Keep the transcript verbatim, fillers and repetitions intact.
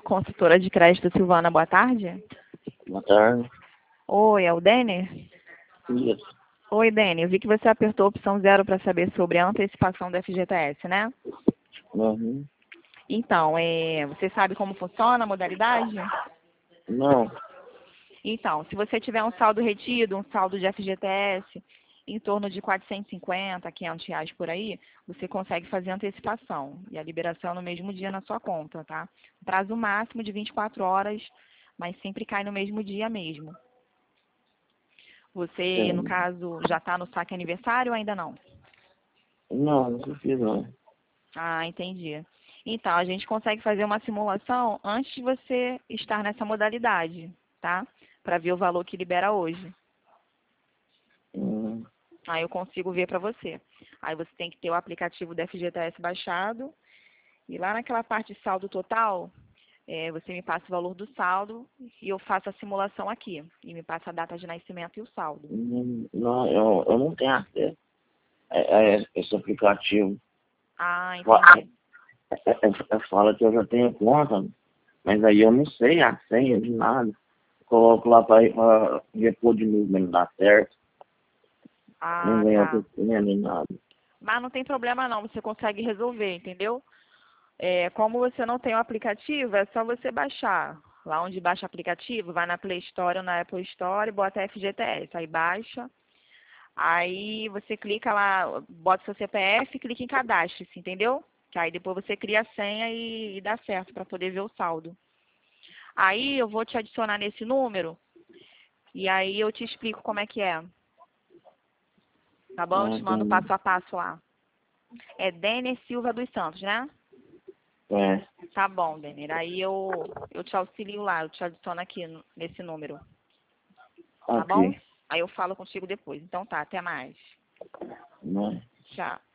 Consultora de crédito Silvana, boa tarde. Boa tarde. Oi, é o Denner? Isso. Oi, Denner. Eu vi que você apertou a opção zero para saber sobre a antecipação do F G T S, né? Uhum. Então, é, você sabe como funciona a modalidade? Não. Então, se você tiver um saldo retido, um saldo de F G T S, em torno de quatrocentos e cinquenta, quinhentos reais por aí, você consegue fazer antecipação. E a liberação no mesmo dia na sua conta, tá? Prazo máximo de vinte e quatro horas, mas sempre cai no mesmo dia mesmo. Você, no Sim. caso, já está no saque aniversário ou ainda não? Não, não fiz não. Ah, entendi. Então, a gente consegue fazer uma simulação antes de você estar nessa modalidade, tá? Para ver o valor que libera hoje. Hum. Aí eu consigo ver para você. Aí você tem que ter o aplicativo do F G T S baixado. E lá naquela parte de saldo total, é, você me passa o valor do saldo e eu faço a simulação aqui. E me passa a data de nascimento e o saldo. Hum, Não, eu, eu não tenho acesso a, a esse aplicativo. Ah, Fa- entendi. é- é- é- Fala que eu já tenho conta, mas aí eu não sei a senha de nada. Coloco lá para repor de novo, mas não dá certo. Nem Ah, ganho outra tá. senha, nem nada. Mas não tem problema não, você consegue resolver, entendeu? É, como você não tem o aplicativo, é só você baixar. Lá onde baixa aplicativo, vai na Play Store ou na Apple Store e bota F G T S. Aí baixa. Aí você clica lá, bota seu C P F e clica em cadastre-se, entendeu? Que aí depois você cria a senha e, e dá certo para poder ver o saldo. Aí eu vou te adicionar nesse número e aí eu te explico como é que é. Tá bom? Eu Ah, te mando então, passo a passo lá. É Denner Silva dos Santos, né? é, Tá bom, Denner. Aí eu, eu te auxilio lá, eu te adiciono aqui no- nesse número. Tá bom? ok. Aí eu falo contigo depois. Então tá, até mais. Né? Tchau.